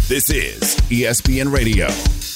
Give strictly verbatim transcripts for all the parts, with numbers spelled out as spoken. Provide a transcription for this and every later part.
This is E S P N Radio.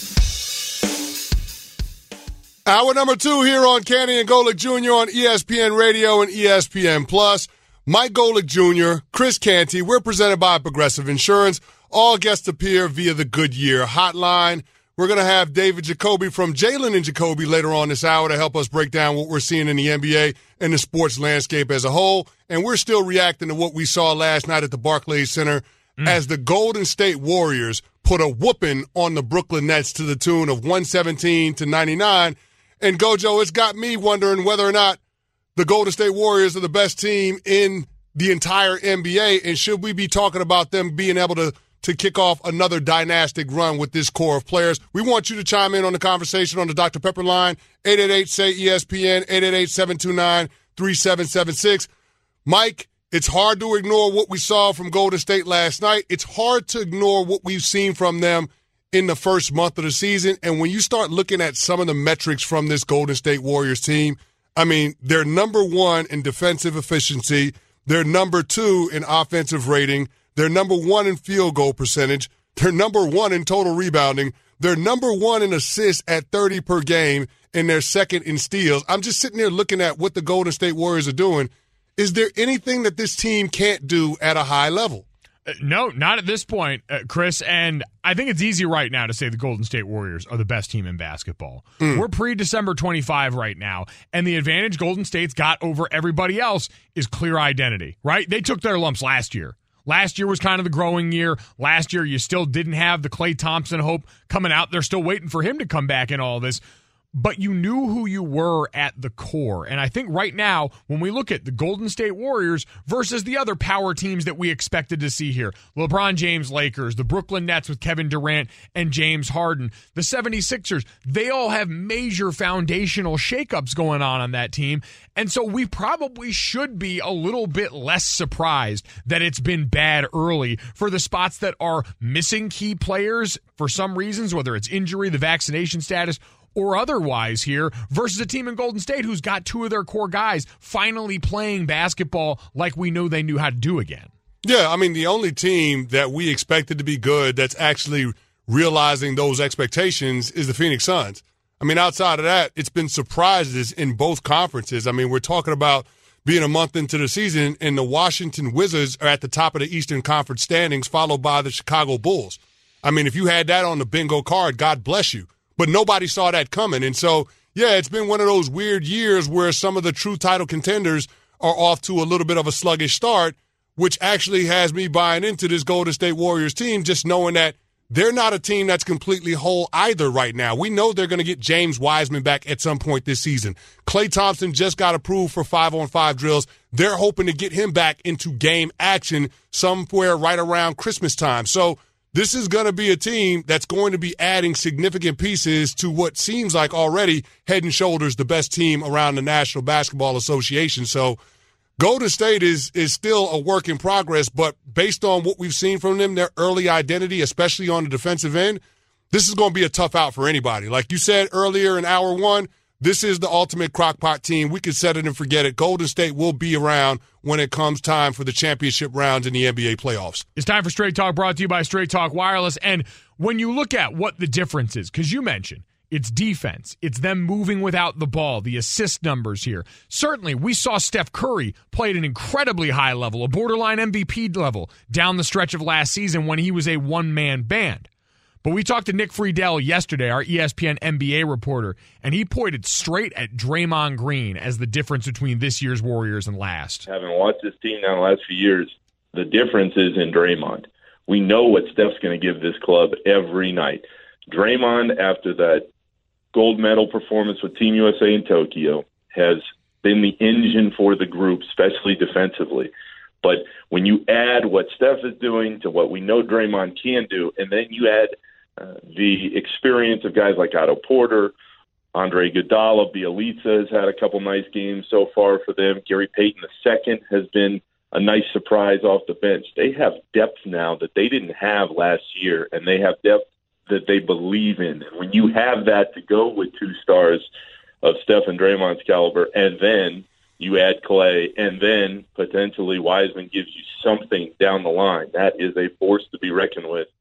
Hour number two here on Canty and Golick Junior on E S P N Radio and E S P N Plus. Mike Golick Junior, Chris Canty. We're presented by Progressive Insurance. All guests appear via the Goodyear hotline. We're going to have David Jacoby from Jalen and Jacoby later on this hour to help us break down what we're seeing in the N B A and the sports landscape as a whole. And we're still reacting to what we saw last night at the Barclays Center mm. as the Golden State Warriors put a whooping on the Brooklyn Nets to the tune of one seventeen to ninety-nine. And Gojo, it's got me wondering whether or not the Golden State Warriors are the best team in the entire N B A, and should we be talking about them being able to to kick off another dynastic run with this core of players? We want you to chime in on the conversation on the Doctor Pepper line, eight eight eight, S A Y, E S P N, eight eight eight, seven two nine, three seven seven six. Mike, it's hard to ignore what we saw from Golden State last night. It's hard to ignore what we've seen from them in the first month of the season. And when you start looking at some of the metrics from this Golden State Warriors team, I mean, they're number one in defensive efficiency. They're number two in offensive rating. They're number one in field goal percentage. They're number one in total rebounding. They're number one in assists at thirty per game, and they're second in steals. I'm just sitting there looking at what the Golden State Warriors are doing. Is there anything that this team can't do at a high level? Uh, no, not at this point, uh, Chris. And I think it's easy right now to say the Golden State Warriors are the best team in basketball. Mm. We're pre-December twenty-fifth right now, and the advantage Golden State's got over everybody else is clear identity, right? They took their lumps last year. Last year was kind of the growing year. Last year, you still didn't have the Klay Thompson hope coming out. They're still waiting for him to come back in all this. But you knew who you were at the core. And I think right now, when we look at the Golden State Warriors versus the other power teams that we expected to see here, LeBron James Lakers, the Brooklyn Nets with Kevin Durant and James Harden, the seventy-sixers, they all have major foundational shakeups going on on that team. And so we probably should be a little bit less surprised that it's been bad early for the spots that are missing key players for some reasons, whether it's injury, the vaccination status, or otherwise here, versus a team in Golden State who's got two of their core guys finally playing basketball like we know they knew how to do again. Yeah, I mean, the only team that we expected to be good that's actually realizing those expectations is the Phoenix Suns. I mean, outside of that, it's been surprises in both conferences. I mean, we're talking about being a month into the season, and the Washington Wizards are at the top of the Eastern Conference standings, followed by the Chicago Bulls. I mean, if you had that on the bingo card, God bless you. But nobody saw that coming. And so, yeah, it's been one of those weird years where some of the true title contenders are off to a little bit of a sluggish start, which actually has me buying into this Golden State Warriors team, just knowing that they're not a team that's completely whole either right now. We know they're going to get James Wiseman back at some point this season. Klay Thompson just got approved for five-on-five drills. They're hoping to get him back into game action somewhere right around Christmas time. So this is going to be a team that's going to be adding significant pieces to what seems like already head and shoulders the best team around the National Basketball Association. So Golden State is is still a work in progress, but based on what we've seen from them, their early identity, especially on the defensive end, this is going to be a tough out for anybody. Like you said earlier in hour one, this is the ultimate crockpot team. We could set it and forget it. Golden State will be around when it comes time for the championship rounds in the N B A playoffs. It's time for Straight Talk, brought to you by Straight Talk Wireless. And when you look at what the difference is, because you mentioned it's defense, it's them moving without the ball, the assist numbers here. Certainly, we saw Steph Curry play at an incredibly high level, a borderline M V P level, down the stretch of last season when he was a one-man band. But we talked to Nick Friedel yesterday, our E S P N N B A reporter, and he pointed straight at Draymond Green as the difference between this year's Warriors and last. Having watched this team now the last few years, the difference is in Draymond. We know what Steph's going to give this club every night. Draymond, after that gold medal performance with Team U S A in Tokyo, has been the engine for the group, especially defensively. But when you add what Steph is doing to what we know Draymond can do, and then you add uh, the experience of guys like Otto Porter, Andre Iguodala, Bielitsa has had a couple nice games so far for them. Gary Payton the second has been a nice surprise off the bench. They have depth now that they didn't have last year, and they have depth that they believe in. And when you have that to go with two stars of Steph and Draymond's caliber, and then you add Klay, and then potentially Wiseman gives you something down the line, that is a force to be reckoned with.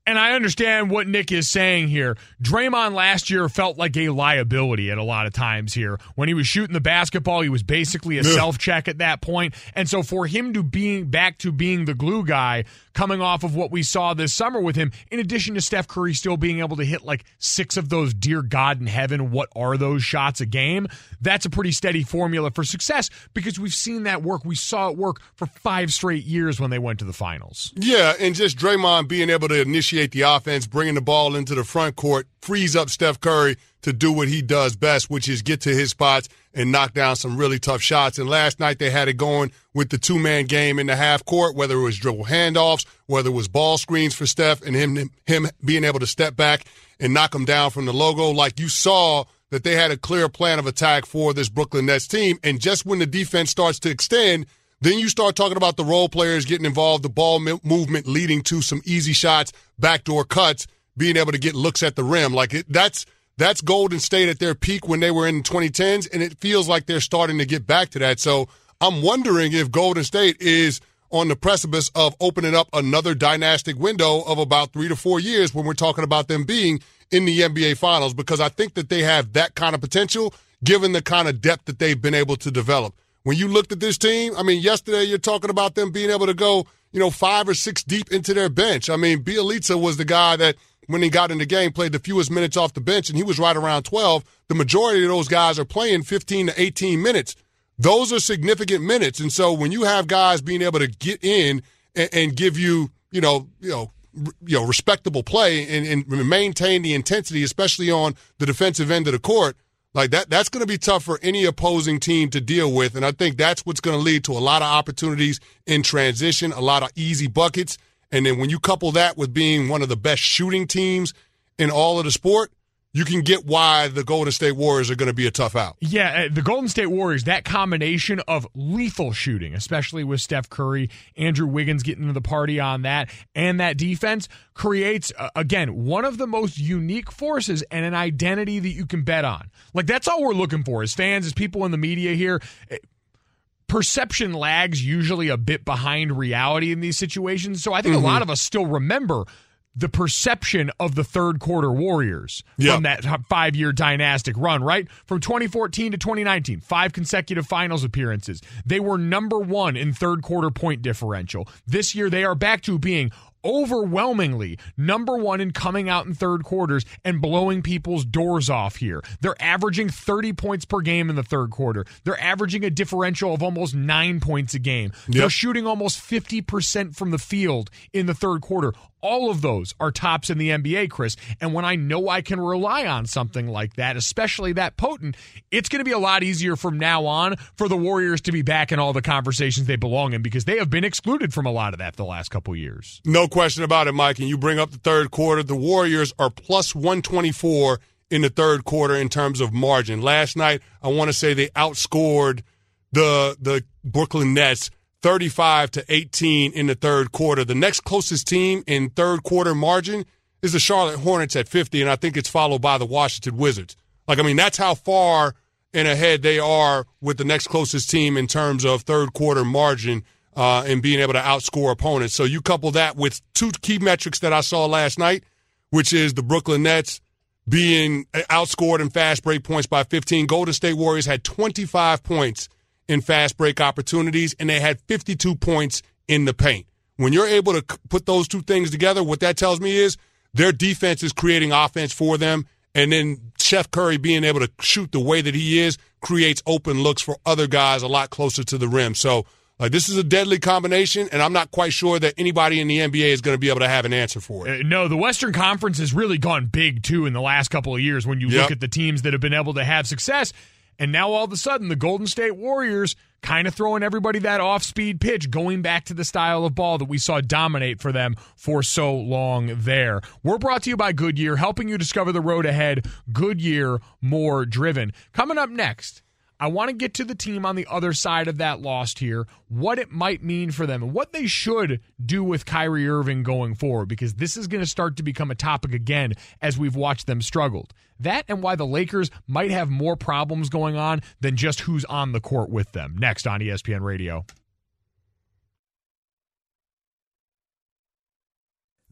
And I understand what Nick is saying here. Draymond last year felt like a liability at a lot of times here. When he was shooting the basketball, he was basically a Ugh. self-check at that point. And so for him to being back to being the glue guy, coming off of what we saw this summer with him, in addition to Steph Curry still being able to hit like six of those dear God in heaven, what are those shots a game, that's a pretty steady formula for success because we've seen that work. We saw it work for five straight years when they went to the finals. Yeah, and just Draymond being able to initiate the offense, bringing the ball into the front court, frees up Steph Curry to do what he does best, which is get to his spots and knock down some really tough shots. And last night they had it going with the two-man game in the half court, whether it was dribble handoffs, whether it was ball screens for Steph, and him him being able to step back and knock him down from the logo. Like you saw that they had a clear plan of attack for this Brooklyn Nets team. And just when the defense starts to extend, then you start talking about the role players getting involved, the ball movement leading to some easy shots, backdoor cuts, being able to get looks at the rim. Like it, that's that's Golden State at their peak when they were in the twenty tens, and it feels like they're starting to get back to that. So I'm wondering if Golden State is on the precipice of opening up another dynastic window of about three to four years when we're talking about them being in the N B A Finals, because I think that they have that kind of potential given the kind of depth that they've been able to develop. When you looked at this team, I mean, yesterday you're talking about them being able to go, you know, five or six deep into their bench. I mean, Bjelica was the guy that, when he got in the game, played the fewest minutes off the bench, and he was right around twelve. The majority of those guys are playing fifteen to eighteen minutes. Those are significant minutes. And so when you have guys being able to get in and, and give you, you know, you know, you know, respectable play and, and maintain the intensity, especially on the defensive end of the court, like that, that's going to be tough for any opposing team to deal with. And I think that's what's going to lead to a lot of opportunities in transition, a lot of easy buckets. And then when you couple that with being one of the best shooting teams in all of the sport, you can get why the Golden State Warriors are going to be a tough out. Yeah, the Golden State Warriors, that combination of lethal shooting, especially with Steph Curry, Andrew Wiggins getting into the party on that, and that defense creates, uh, again, one of the most unique forces and an identity that you can bet on. Like, that's all we're looking for as fans, as people in the media here. Perception lags usually a bit behind reality in these situations, so I think mm-hmm. a lot of us still remember the perception of the third quarter Warriors yep. from that five-year dynastic run, right? From twenty fourteen to twenty nineteen, five consecutive finals appearances. They were number one in third quarter point differential. This year they are back to being overwhelmingly number one in coming out in third quarters and blowing people's doors off here. They're averaging thirty points per game in the third quarter. They're averaging a differential of almost nine points a game. Yep. They're shooting almost fifty percent from the field in the third quarter. All of those are tops in the N B A, Chris. And when I know I can rely on something like that, especially that potent, it's going to be a lot easier from now on for the Warriors to be back in all the conversations they belong in, because they have been excluded from a lot of that the last couple years. No question about it, Mike. And you bring up the third quarter. The Warriors are plus one twenty-four in the third quarter in terms of margin. Last night, I want to say they outscored the the Brooklyn Nets thirty-five to eighteen in the third quarter. The next closest team in third quarter margin is the Charlotte Hornets at fifty, and I think it's followed by the Washington Wizards. Like, I mean, that's how far in ahead they are with the next closest team in terms of third quarter margin uh, and being able to outscore opponents. So you couple that with two key metrics that I saw last night, which is the Brooklyn Nets being outscored in fast break points by fifteen. Golden State Warriors had twenty-five points in fast break opportunities, and they had fifty-two points in the paint. When you're able to put those two things together, what that tells me is their defense is creating offense for them, and then Steph Curry being able to shoot the way that he is creates open looks for other guys a lot closer to the rim. So uh, this is a deadly combination, and I'm not quite sure that anybody in the N B A is going to be able to have an answer for it. Uh, no, the Western Conference has really gone big, too, in the last couple of years when you yep. look at the teams that have been able to have success. And now all of a sudden, the Golden State Warriors kind of throwing everybody that off-speed pitch, going back to the style of ball that we saw dominate for them for so long there. We're brought to you by Goodyear, helping you discover the road ahead. Goodyear, more driven. Coming up next, I want to get to the team on the other side of that loss here, what it might mean for them, and what they should do with Kyrie Irving going forward, because this is going to start to become a topic again as we've watched them struggled. That and why the Lakers might have more problems going on than just who's on the court with them. Next on E S P N Radio.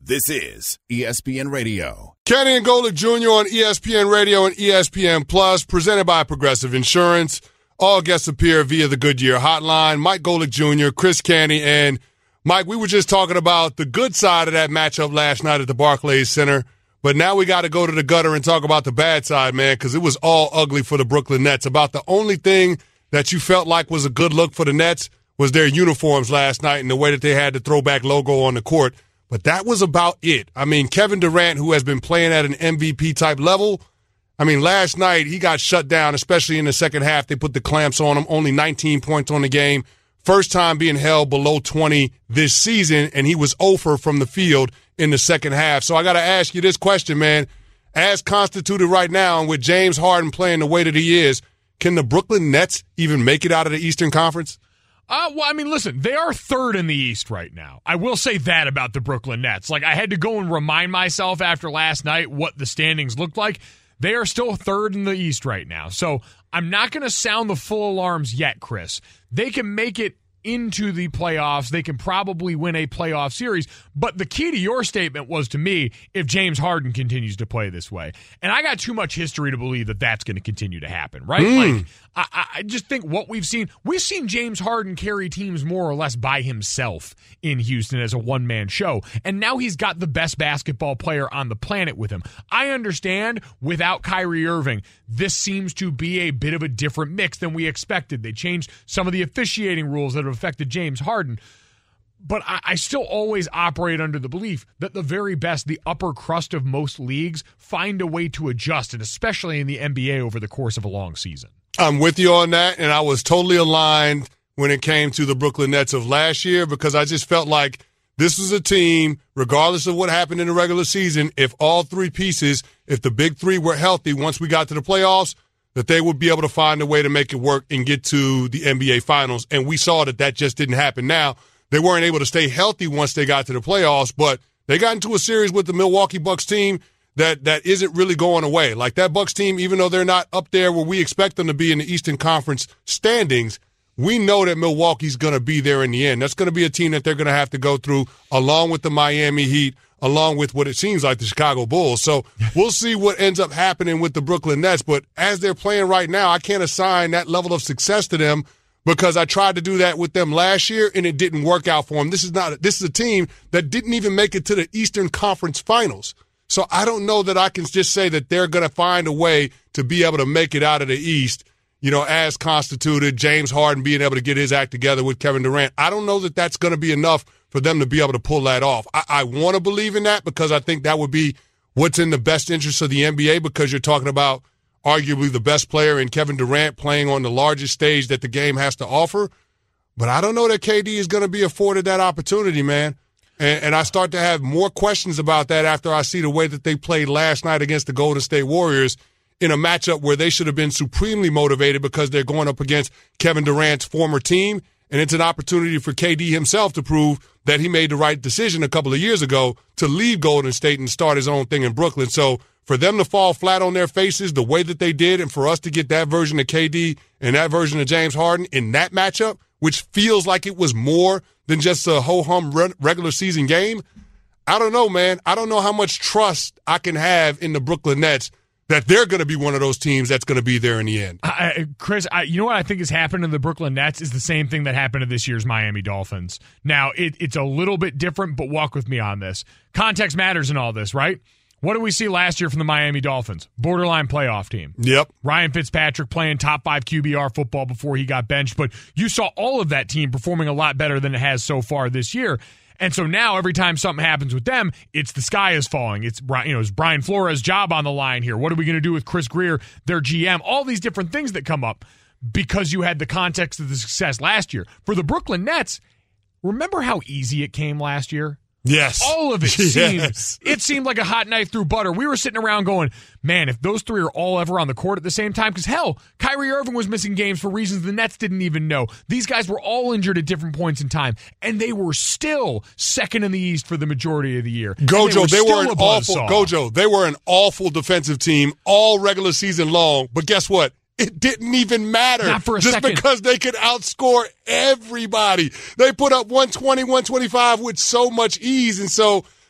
This is E S P N Radio. Kenny and Golick Junior on E S P N Radio and E S P N Plus, presented by Progressive Insurance. All guests appear via the Goodyear Hotline. Mike Golick Junior, Chris Canty, and Mike, we were just talking about the good side of that matchup last night at the Barclays Center, but now we got to go to the gutter and talk about the bad side, man, because it was all ugly for the Brooklyn Nets. About the only thing that you felt like was a good look for the Nets was their uniforms last night and the way that they had the throwback logo on the court. But that was about it. I mean, Kevin Durant, who has been playing at an M V P-type level, I mean, last night he got shut down, especially in the second half. They put the clamps on him, only nineteen points on the game. First time being held below twenty this season, and he was zero for from the field in the second half. So I got to ask you this question, man. As constituted right now, and with James Harden playing the way that he is, can the Brooklyn Nets even make it out of the Eastern Conference? Uh, well, I mean, listen, they are third in the East right now. I will say that about the Brooklyn Nets. Like, I had to go and remind myself after last night what the standings looked like. They are still third in the East right now. So I'm not going to sound the full alarms yet, Chris. They can make it into the playoffs. They can probably win a playoff series. But the key to your statement was, to me, if James Harden continues to play this way. And I got too much history to believe that that's going to continue to happen, right? Mm. Like, I, I just think what we've seen, we've seen James Harden carry teams more or less by himself in Houston as a one-man show. And now he's got the best basketball player on the planet with him. I understand without Kyrie Irving, this seems to be a bit of a different mix than we expected. They changed some of the officiating rules that have affected James Harden. But I, I still always operate under the belief that the very best, the upper crust of most leagues, find a way to adjust, and especially in the N B A over the course of a long season. I'm with you on that, and I was totally aligned when it came to the Brooklyn Nets of last year, because I just felt like this was a team, regardless of what happened in the regular season, if all three pieces, if the big three were healthy once we got to the playoffs, that they would be able to find a way to make it work and get to the N B A Finals. And we saw that that just didn't happen. Now, they weren't able to stay healthy once they got to the playoffs, but they got into a series with the Milwaukee Bucks team that that isn't really going away. Like, that Bucks team, even though they're not up there where we expect them to be in the Eastern Conference standings, we know that Milwaukee's going to be there in the end. That's going to be a team that they're going to have to go through, along with the Miami Heat, along with what it seems like the Chicago Bulls. So we'll see what ends up happening with the Brooklyn Nets. But as they're playing right now, I can't assign that level of success to them, because I tried to do that with them last year and it didn't work out for them. This is not. This is a team that didn't even make it to the Eastern Conference Finals. So I don't know that I can just say that they're going to find a way to be able to make it out of the East, you know, as constituted, James Harden being able to get his act together with Kevin Durant. I don't know that that's going to be enough for them to be able to pull that off. I, I want to believe in that, because I think that would be what's in the best interest of the N B A, because you're talking about arguably the best player in Kevin Durant playing on the largest stage that the game has to offer. But I don't know that K D is going to be afforded that opportunity, man. And, and I start to have more questions about that after I see the way that they played last night against the Golden State Warriors in a matchup where they should have been supremely motivated, because they're going up against Kevin Durant's former team. And it's an opportunity for K D himself to prove that he made the right decision a couple of years ago to leave Golden State and start his own thing in Brooklyn. So for them to fall flat on their faces the way that they did, and for us to get that version of K D and that version of James Harden in that matchup, which feels like it was more than just a ho-hum regular season game, I don't know, man. I don't know how much trust I can have in the Brooklyn Nets that they're going to be one of those teams that's going to be there in the end. I, Chris, I, you know what I think has happened to the Brooklyn Nets is the same thing that happened to this year's Miami Dolphins. Now, it, it's a little bit different, but walk with me on this. Context matters in all this, right? What did we see last year from the Miami Dolphins? Borderline playoff team. Yep. Ryan Fitzpatrick playing top five Q B R football before he got benched, but you saw all of that team performing a lot better than it has so far this year. And so now every time something happens with them, it's the sky is falling. It's, you know, it's Brian Flores' job on the line here. What are we going to do with Chris Greer, their G M? All these different things that come up because you had the context of the success last year. For the Brooklyn Nets, remember how easy it came last year? Yes. All of it seemed, yes. it seemed like a hot knife through butter. We were sitting around going, man, if those three are all ever on the court at the same time, because hell, Kyrie Irving was missing games for reasons the Nets didn't even know. These guys were all injured at different points in time, and they were still second in the East for the majority of the year. Gojo, they were, they were an awful Gojo. They were an awful defensive team all regular season long, but guess what? It didn't even matter. Not for a just second. Because they could outscore everybody. They put up one twenty, one twenty-five with so much ease. And so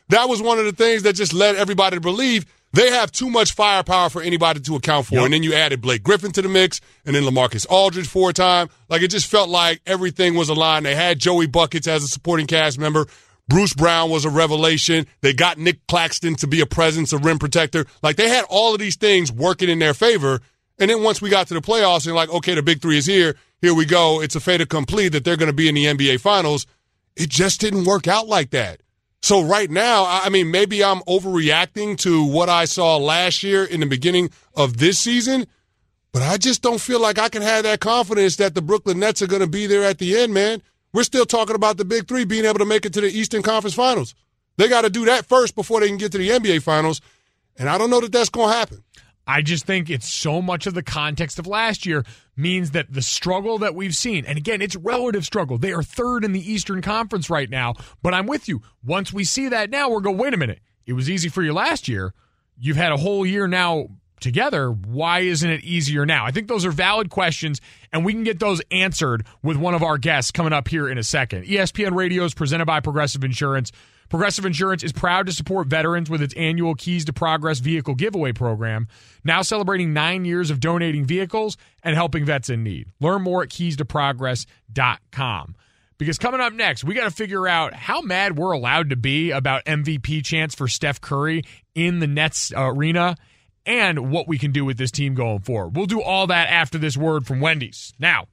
that was one of the things that just led everybody to believe they have too much firepower for anybody to account for. Yep. And then you added Blake Griffin to the mix, and then LaMarcus Aldridge for a time. Like, it just felt like everything was aligned. They had Joey Buckets as a supporting cast member. Bruce Brown was a revelation. They got Nick Claxton to be a presence, a rim protector. Like, they had all of these things working in their favor. And then once we got to the playoffs, and like, okay, the big three is here. Here we go. It's a fait accompli that they're going to be in the N B A Finals. It just didn't work out like that. So right now, I mean, maybe I'm overreacting to what I saw last year in the beginning of this season, but I just don't feel like I can have that confidence that the Brooklyn Nets are going to be there at the end, man. We're still talking about the big three being able to make it to the Eastern Conference Finals. They got to do that first before they can get to the N B A Finals, and I don't know that that's going to happen. I just think it's so much of the context of last year means that the struggle that we've seen, and again, it's relative struggle. They are third in the Eastern Conference right now, but I'm with you. Once we see that now, we're going, wait a minute. It was easy for you last year. You've had a whole year now together. Why isn't it easier now? I think those are valid questions, and we can get those answered with one of our guests coming up here in a second. E S P N Radio is presented by Progressive Insurance. Progressive Insurance is proud to support veterans with its annual Keys to Progress vehicle giveaway program, now celebrating nine years of donating vehicles and helping vets in need. Learn more at keys to progress dot com. Because coming up next, we got to figure out how mad we're allowed to be about M V P chance for Steph Curry in the Nets uh, arena and what we can do with this team going forward. We'll do all that after this word from Wendy's. Now,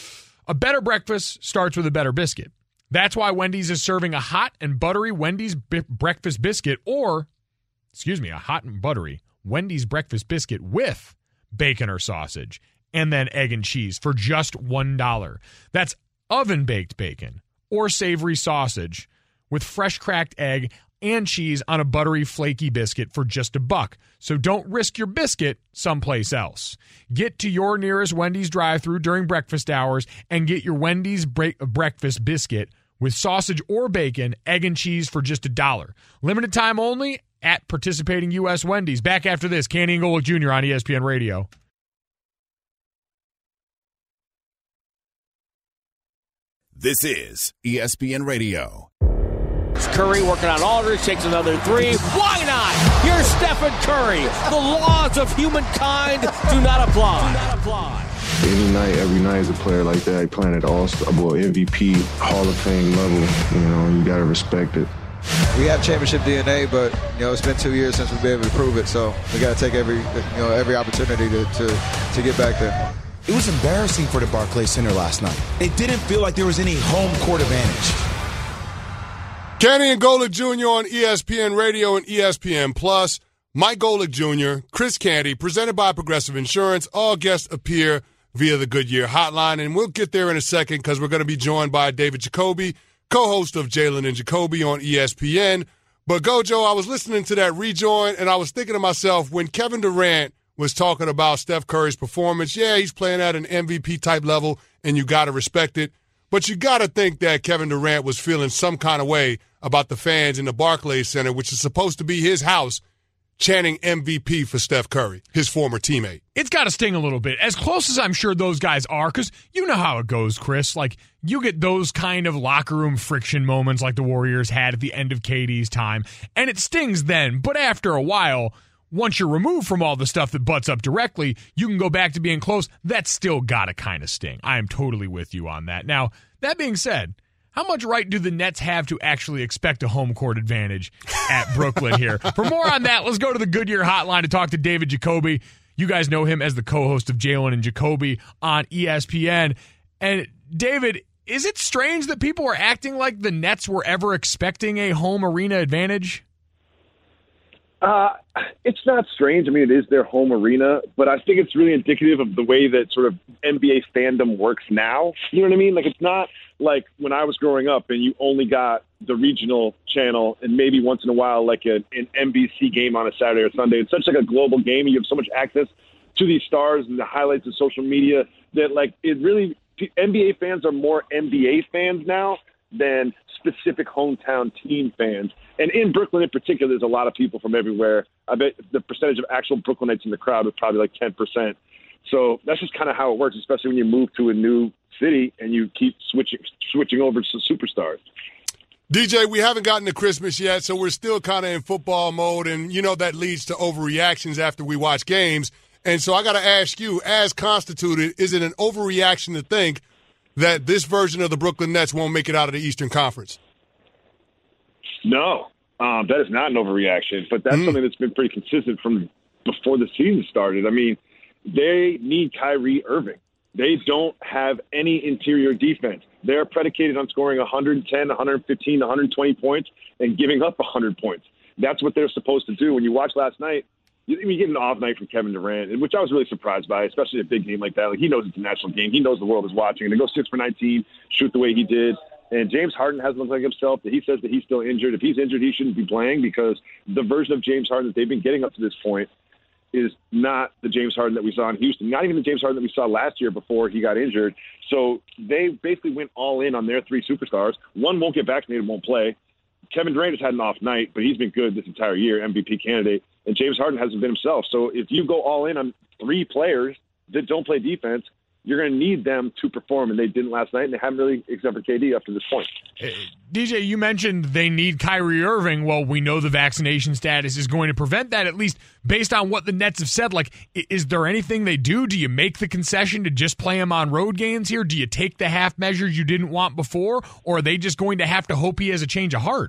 a better breakfast starts with a better biscuit. That's why Wendy's is serving a hot and buttery Wendy's b- breakfast biscuit or, excuse me, a hot and buttery Wendy's breakfast biscuit with bacon or sausage and then egg and cheese for just one dollar. That's oven-baked bacon or savory sausage with fresh cracked egg and cheese on a buttery, flaky biscuit for just a buck. So don't risk your biscuit someplace else. Get to your nearest Wendy's drive-thru during breakfast hours and get your Wendy's break- breakfast biscuit with sausage or bacon, egg and cheese for just a dollar. Limited time only at participating U S Wendy's. Back after this, Canty and Golick Junior on E S P N Radio. This is E S P N Radio. Curry working on Aldridge, takes another three. Why not? Here's Stephen Curry. The laws of humankind do not apply. Do not apply. Any night, every night as a player like that, I playing at all-star, well, M V P, Hall of Fame level, you know, you got to respect it. We have championship D N A, but, you know, it's been two years since we've been able to prove it, so we got to take every, you know, every opportunity to, to, to get back there. It was embarrassing for the Barclays Center last night. It didn't feel like there was any home court advantage. Canty and Golick Junior on E S P N Radio and E S P N Plus. Mike Golick Junior, Chris Canty, presented by Progressive Insurance. All guests appear via the Goodyear Hotline, and we'll get there in a second because we're going to be joined by David Jacoby, co-host of Jalen and Jacoby on E S P N. But Gojo, I was listening to that rejoin, and I was thinking to myself, when Kevin Durant was talking about Steph Curry's performance, yeah, he's playing at an M V P-type level, and you got to respect it. But you got to think that Kevin Durant was feeling some kind of way about the fans in the Barclays Center, which is supposed to be his house, chanting M V P for Steph Curry, his former teammate. It's got to sting a little bit, as close as I'm sure those guys are, because you know how it goes, Chris. Like, you get those kind of locker room friction moments like the Warriors had at the end of K D's time, and it stings then. But after a while, once you're removed from all the stuff that butts up directly, you can go back to being close. That's still got to kind of sting. I am totally with you on that. Now, that being said, how much right do the Nets have to actually expect a home court advantage at Brooklyn here? For more on that, let's go to the Goodyear Hotline to talk to David Jacoby. You guys know him as the co-host of Jalen and Jacoby on E S P N. And David, is it strange that people are acting like the Nets were ever expecting a home arena advantage? Uh, it's not strange. I mean, it is their home arena, but I think it's really indicative of the way that sort of N B A fandom works now. You know what I mean? Like, it's not like when I was growing up and you only got the regional channel and maybe once in a while like a, an N B C game on a Saturday or Sunday. It's such like a global game. You have so much access to these stars and the highlights of social media that, like, it really – N B A fans are more N B A fans now than specific hometown team fans. And in Brooklyn in particular, there's a lot of people from everywhere. I bet the percentage of actual Brooklynites in the crowd was probably like ten percent. So that's just kind of how it works, especially when you move to a new city and you keep switching switching over to superstars. D J, we haven't gotten to Christmas yet, so we're still kind of in football mode, and you know that leads to overreactions after we watch games. And so I got to ask you, as constituted, is it an overreaction to think that this version of the Brooklyn Nets won't make it out of the Eastern Conference? No, um, that is not an overreaction, but that's mm. something that's been pretty consistent from before the season started. I mean, they need Kyrie Irving. They don't have any interior defense. They're predicated on scoring one hundred ten, one hundred fifteen, one hundred twenty points and giving up one hundred points. That's what they're supposed to do. When you watch last night, you, you get an off night from Kevin Durant, which I was really surprised by, especially a big game like that. Like, he knows it's a national game. He knows the world is watching. And to go six for nineteen, shoot the way he did. And James Harden hasn't looked like himself. He says that he's still injured. If he's injured, he shouldn't be playing, because the version of James Harden that they've been getting up to this point is not the James Harden that we saw in Houston, not even the James Harden that we saw last year before he got injured. So they basically went all in on their three superstars. One won't get vaccinated, won't play. Kevin Durant has had an off night, but he's been good this entire year, M V P candidate. And James Harden hasn't been himself. So if you go all in on three players that don't play defense, you're going to need them to perform, and they didn't last night, and they haven't really, except for K D, up to this point. D J, you mentioned they need Kyrie Irving. Well, we know the vaccination status is going to prevent that, at least based on what the Nets have said. Like, is there anything they do? Do you make the concession to just play him on road games here? Do you take the half measures you didn't want before, or are they just going to have to hope he has a change of heart?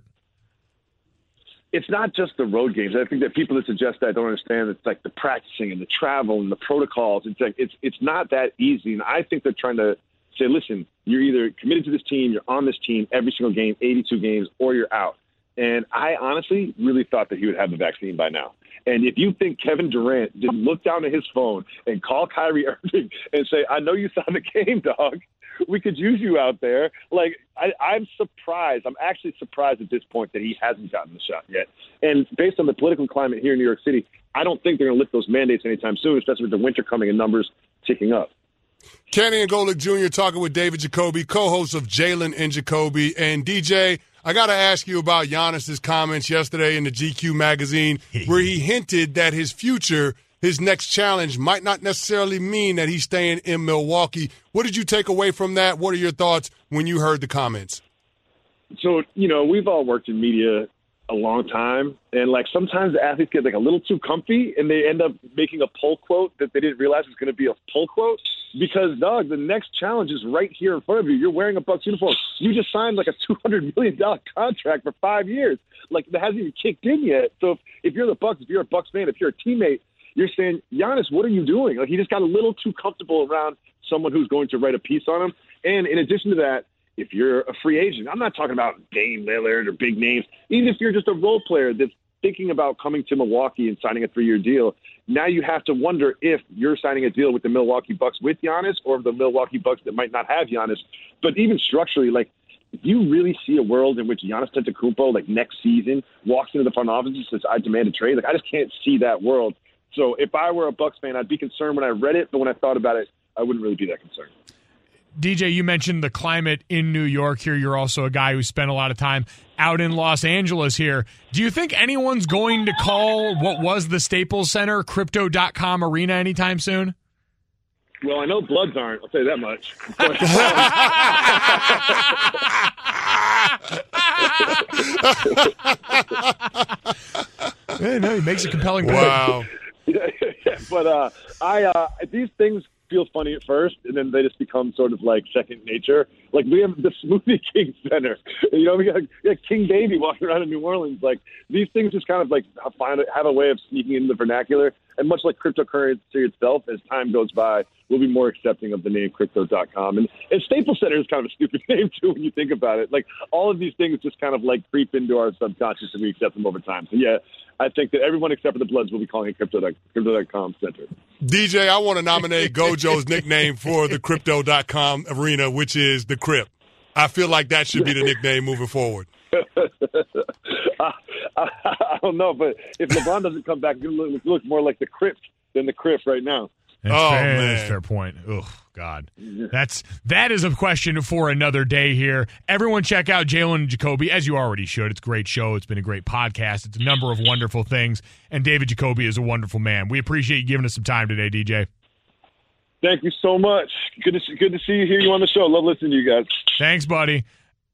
It's not just the road games. I think that people that suggest that don't understand. It's like the practicing and the travel and the protocols. It's like it's it's not that easy. And I think they're trying to say, listen, you're either committed to this team, you're on this team every single game, eighty-two games, or you're out. And I honestly really thought that he would have the vaccine by now. And if you think Kevin Durant didn't look down at his phone and call Kyrie Irving and say, I know you saw the game, dog. We could use you out there. Like, I, I'm surprised. I'm actually surprised at this point that he hasn't gotten the shot yet. And based on the political climate here in New York City, I don't think they're going to lift those mandates anytime soon, especially with the winter coming and numbers ticking up. Kenny and Golick Junior talking with David Jacoby, co-host of Jalen and Jacoby. And D J, I got to ask you about Giannis's comments yesterday in the G Q magazine, where he hinted that his future, his next challenge, might not necessarily mean that he's staying in Milwaukee. What did you take away from that? What are your thoughts when you heard the comments? So, you know, we've all worked in media a long time, and like sometimes the athletes get like a little too comfy and they end up making a pull quote that they didn't realize was going to be a pull quote, because dog, the next challenge is right here in front of you. You're wearing a Bucks uniform. You just signed like a two hundred million dollars contract for five years. Like, that hasn't even kicked in yet. So if, if you're the Bucks, if you're a Bucks fan, if you're a teammate, you're saying, Giannis, what are you doing? Like, he just got a little too comfortable around someone who's going to write a piece on him. And in addition to that, if you're a free agent, I'm not talking about Dame Lillard or big names. Even if you're just a role player that's thinking about coming to Milwaukee and signing a three-year deal, now you have to wonder if you're signing a deal with the Milwaukee Bucks with Giannis or the Milwaukee Bucks that might not have Giannis. But even structurally, like, if you really see a world in which Giannis Antetokounmpo, like next season, walks into the front office and says, I demand a trade, like, I just can't see that world. So if I were a Bucks fan, I'd be concerned when I read it, but when I thought about it, I wouldn't really be that concerned. D J, you mentioned the climate in New York here. You're also a guy who spent a lot of time out in Los Angeles here. Do you think anyone's going to call what was the Staples Center Crypto dot com Arena anytime soon? Well, I know Bloods aren't. I'll tell you that much. Yeah, no, he makes a compelling point. Wow. yeah, yeah, but uh, I uh, these things feel funny at first, and then they just become sort of like second nature. Like, we have the Smoothie King Center. You know, we got, we got King Baby walking around in New Orleans. Like, these things just kind of like find have a way of sneaking into the vernacular. And much like cryptocurrency itself, as time goes by, we'll be more accepting of the name Crypto dot com. And, and Staples Center is kind of a stupid name, too, when you think about it. Like, all of these things just kind of like creep into our subconscious, and we accept them over time. So, yeah, I think that everyone except for the Bloods will be calling it Crypto dot com Center. D J, I want to nominate Gojo's nickname for the Crypto dot com arena, which is the Crip. I feel like that should be the nickname moving forward. I, I, I don't know, but if LeBron doesn't come back, it looks look more like the Crip than the Crip right now. That's oh, fair. man. That's a fair point. Oh, God. That's, that is a question for another day here. Everyone check out Jalen and Jacoby, as you already should. It's a great show. It's been a great podcast. It's a number of wonderful things, and David Jacoby is a wonderful man. We appreciate you giving us some time today, D J. Thank you so much. Good to see, good to see you, hear you on the show. Love listening to you guys. Thanks, buddy.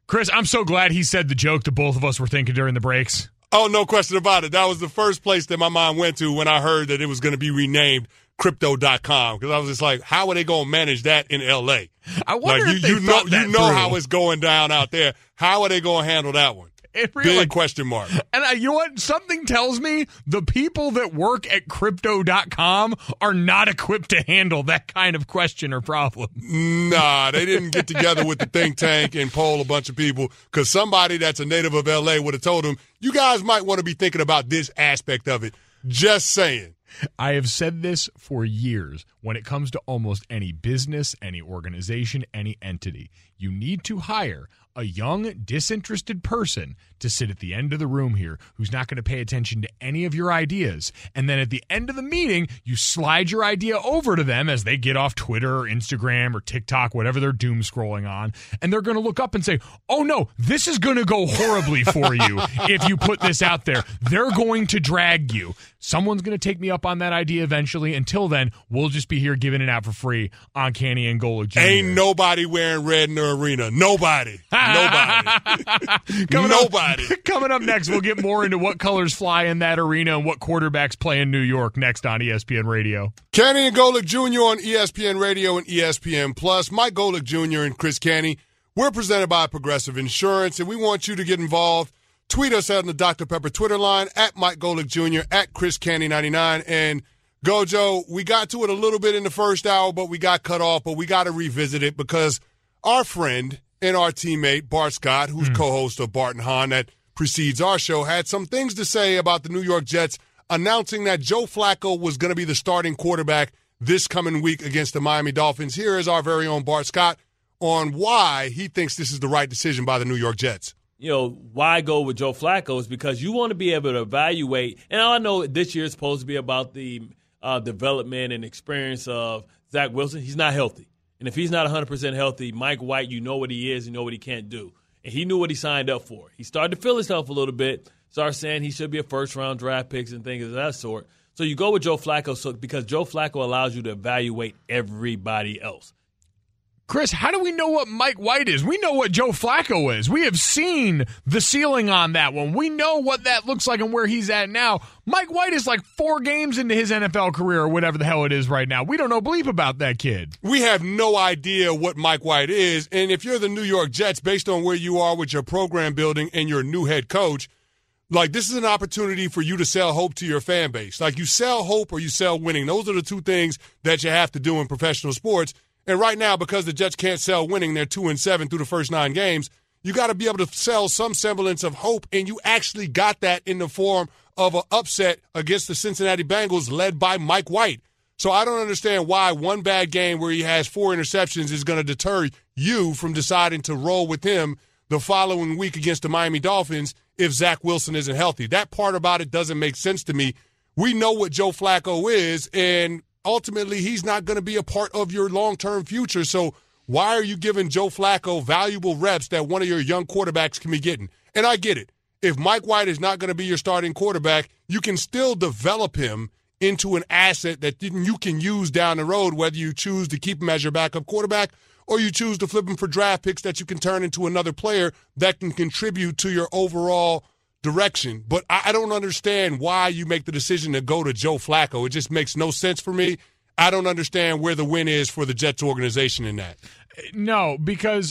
Chris, I'm so glad he said the joke that both of us were thinking during the breaks. Oh, no question about it. That was the first place that my mind went to when I heard that it was going to be renamed Crypto dot com, because I was just like, how are they going to manage that in L A? I wonder like, if you, they you know, thought that you know through. how it's going down out there. How are they going to handle that one? It really, Big question mark. And uh, you know what? Something tells me the people that work at Crypto dot com are not equipped to handle that kind of question or problem. Nah, they didn't get together with the think tank and poll a bunch of people, because somebody that's a native of L A would have told them, you guys might want to be thinking about this aspect of it. Just saying. I have said this for years. When it comes to almost any business, any organization, any entity, you need to hire a young, disinterested person to sit at the end of the room here who's not going to pay attention to any of your ideas. And then at the end of the meeting, you slide your idea over to them as they get off Twitter or Instagram or TikTok, whatever they're doom scrolling on. And they're going to look up and say, oh, no, this is going to go horribly for you if you put this out there. They're going to drag you. Someone's going to take me up on that idea eventually. Until then, we'll just be here giving it out for free on Canty and Golic Junior Ain't nobody wearing red in the arena. Nobody. Nobody. Coming Nobody. Up, coming up next, we'll get more into what colors fly in that arena and what quarterbacks play in New York next on E S P N Radio. Canty and Golic Junior on E S P N Radio and E S P N Plus. Mike Golic Junior and Chris Canty. We're presented by Progressive Insurance, and we want you to get involved. Tweet us out on the Doctor Pepper Twitter line, at Mike Golic Junior, at Chris Canty ninety-nine. And Gojo, we got to it a little bit in the first hour, but we got cut off, but we got to revisit it because our friend and our teammate, Bart Scott, who's mm. co-host of Bart and Hahn that precedes our show, had some things to say about the New York Jets announcing that Joe Flacco was going to be the starting quarterback this coming week against the Miami Dolphins. Here is our very own Bart Scott on why he thinks this is the right decision by the New York Jets. You know, why go with Joe Flacco is because you want to be able to evaluate. And I know this year is supposed to be about the uh, development and experience of Zach Wilson. He's not healthy. And if he's not one hundred percent healthy, Mike White, you know what he is, you know what he can't do. And he knew what he signed up for. He started to feel himself a little bit, started saying he should be a first-round draft pick and things of that sort. So you go with Joe Flacco so, because Joe Flacco allows you to evaluate everybody else. Chris, how do we know what Mike White is? We know what Joe Flacco is. We have seen the ceiling on that one. We know what that looks like and where he's at now. Mike White is like four games into his N F L career or whatever the hell it is right now. We don't know bleep about that kid. We have no idea what Mike White is. And if you're the New York Jets, based on where you are with your program building and your new head coach, like this is an opportunity for you to sell hope to your fan base. Like you sell hope or you sell winning. Those are the two things that you have to do in professional sports. And right now, because the Jets can't sell winning, they're two and seven through the first nine games, you got to be able to sell some semblance of hope, and you actually got that in the form of an upset against the Cincinnati Bengals led by Mike White. So I don't understand why one bad game where he has four interceptions is going to deter you from deciding to roll with him the following week against the Miami Dolphins if Zach Wilson isn't healthy. That part about it doesn't make sense to me. We know what Joe Flacco is, and ultimately, he's not going to be a part of your long-term future. So why are you giving Joe Flacco valuable reps that one of your young quarterbacks can be getting? And I get it. If Mike White is not going to be your starting quarterback, you can still develop him into an asset that you can use down the road, whether you choose to keep him as your backup quarterback or you choose to flip him for draft picks that you can turn into another player that can contribute to your overall direction. But I don't understand why you make the decision to go to Joe Flacco. It just makes no sense for me. I don't understand where the win is for the Jets organization in that. No, because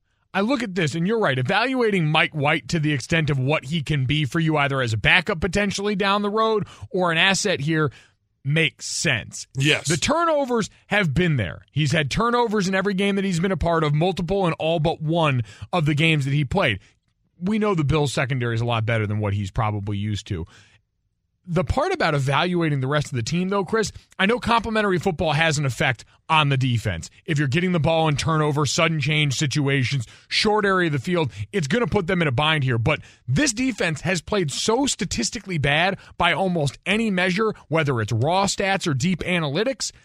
I look at this, and you're right, evaluating Mike White to the extent of what he can be for you, either as a backup potentially down the road or an asset here, makes sense. Yes. The turnovers have been there. He's had turnovers in every game that he's been a part of, multiple in all but one of the games that he played. We know the Bills' secondary is a lot better than what he's probably used to. The part about evaluating the rest of the team, though, Chris, I know complementary football has an effect on the defense. If you're getting the ball in turnover, sudden change situations, short area of the field, it's going to put them in a bind here. But this defense has played so statistically bad by almost any measure, whether it's raw stats or deep analytics,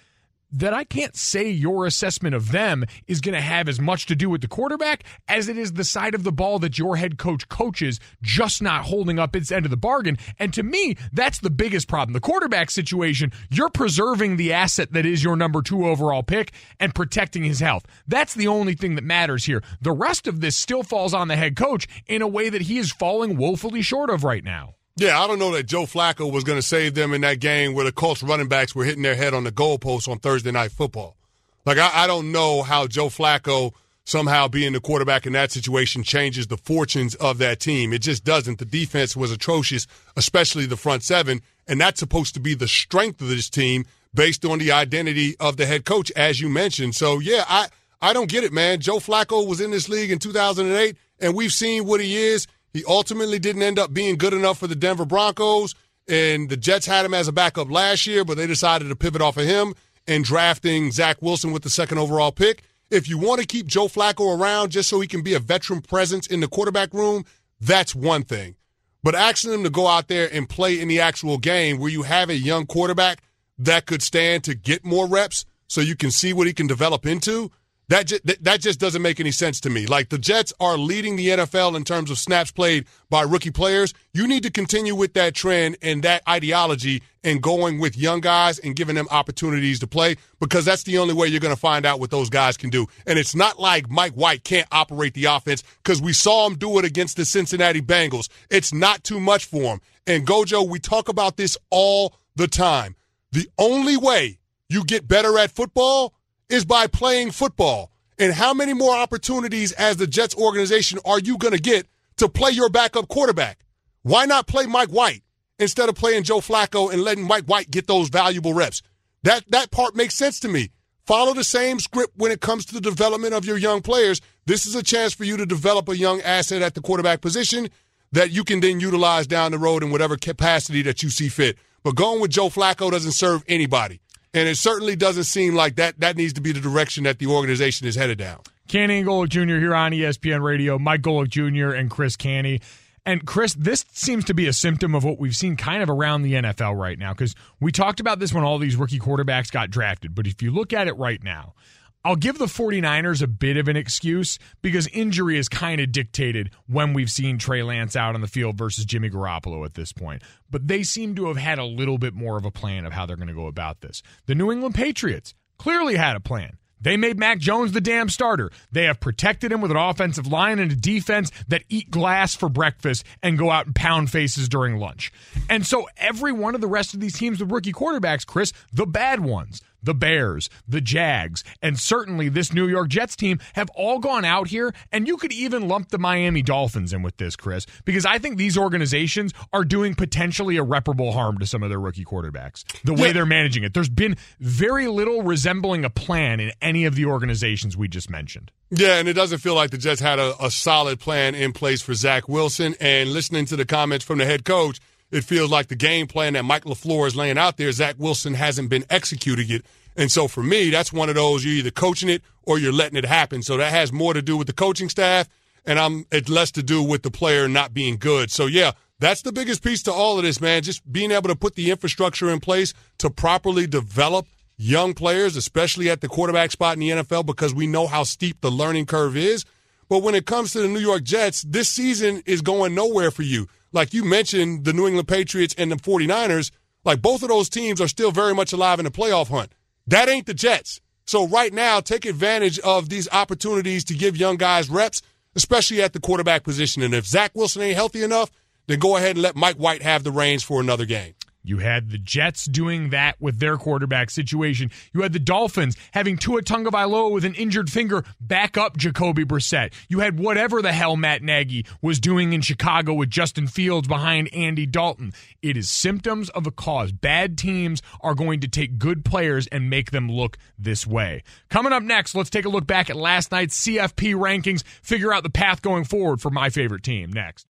that I can't say your assessment of them is going to have as much to do with the quarterback as it is the side of the ball that your head coach coaches just not holding up its end of the bargain. And to me, that's the biggest problem. The quarterback situation, you're preserving the asset that is your number two overall pick and protecting his health. That's the only thing that matters here. The rest of this still falls on the head coach in a way that he is falling woefully short of right now. Yeah, I don't know that Joe Flacco was going to save them in that game where the Colts running backs were hitting their head on the goalpost on Thursday Night Football. Like, I, I don't know how Joe Flacco somehow being the quarterback in that situation changes the fortunes of that team. It just doesn't. The defense was atrocious, especially the front seven, and that's supposed to be the strength of this team based on the identity of the head coach, as you mentioned. So, yeah, I, I don't get it, man. Joe Flacco was in this league in two thousand eight, and we've seen what he is. He ultimately didn't end up being good enough for the Denver Broncos, and the Jets had him as a backup last year, but they decided to pivot off of him and drafting Zach Wilson with the second overall pick. If you want to keep Joe Flacco around just so he can be a veteran presence in the quarterback room, that's one thing. But asking him to go out there and play in the actual game where you have a young quarterback that could stand to get more reps so you can see what he can develop into, That just, that just doesn't make any sense to me. Like, the Jets are leading the N F L in terms of snaps played by rookie players. You need to continue with that trend and that ideology and going with young guys and giving them opportunities to play, because that's the only way you're going to find out what those guys can do. And it's not like Mike White can't operate the offense, because we saw him do it against the Cincinnati Bengals. It's not too much for him. And Gojo, we talk about this all the time. The only way you get better at football is by playing football. And how many more opportunities as the Jets organization are you going to get to play your backup quarterback? Why not play Mike White instead of playing Joe Flacco and letting Mike White get those valuable reps? That that part makes sense to me. Follow the same script when it comes to the development of your young players. This is a chance for you to develop a young asset at the quarterback position that you can then utilize down the road in whatever capacity that you see fit. But going with Joe Flacco doesn't serve anybody. And it certainly doesn't seem like that that needs to be the direction that the organization is headed down. Canty and Golic Junior here on E S P N Radio. Mike Golic Junior and Chris Canty. And Chris, this seems to be a symptom of what we've seen kind of around the N F L right now, because we talked about this when all these rookie quarterbacks got drafted. But if you look at it right now, I'll give the 49ers a bit of an excuse because injury has kind of dictated when we've seen Trey Lance out on the field versus Jimmy Garoppolo at this point. But they seem to have had a little bit more of a plan of how they're going to go about this. The New England Patriots clearly had a plan. They made Mac Jones the damn starter. They have protected him with an offensive line and a defense that eat glass for breakfast and go out and pound faces during lunch. And so every one of the rest of these teams with rookie quarterbacks, Chris, the bad ones, the Bears, the Jags, and certainly this New York Jets team have all gone out here, and you could even lump the Miami Dolphins in with this, Chris, because I think these organizations are doing potentially irreparable harm to some of their rookie quarterbacks, the way yeah. they're managing it. There's been very little resembling a plan in any of the organizations we just mentioned. Yeah, and it doesn't feel like the Jets had a, a solid plan in place for Zach Wilson, and listening to the comments from the head coach, it feels like the game plan that Mike LaFleur is laying out there, Zach Wilson hasn't been executing it. And so for me, that's one of those, you're either coaching it or you're letting it happen. So that has more to do with the coaching staff, and I'm it's less to do with the player not being good. So, yeah, that's the biggest piece to all of this, man, just being able to put the infrastructure in place to properly develop young players, especially at the quarterback spot in the N F L, because we know how steep the learning curve is. But when it comes to the New York Jets, this season is going nowhere for you. Like you mentioned, the New England Patriots and the 49ers, like both of those teams are still very much alive in the playoff hunt. That ain't the Jets. So right now, take advantage of these opportunities to give young guys reps, especially at the quarterback position. And if Zach Wilson ain't healthy enough, then go ahead and let Mike White have the reins for another game. You had the Jets doing that with their quarterback situation. You had the Dolphins having Tua Tagovailoa with an injured finger back up Jacoby Brissett. You had whatever the hell Matt Nagy was doing in Chicago with Justin Fields behind Andy Dalton. It is symptoms of a cause. Bad teams are going to take good players and make them look this way. Coming up next, let's take a look back at last night's C F P rankings, figure out the path going forward for my favorite team. Next.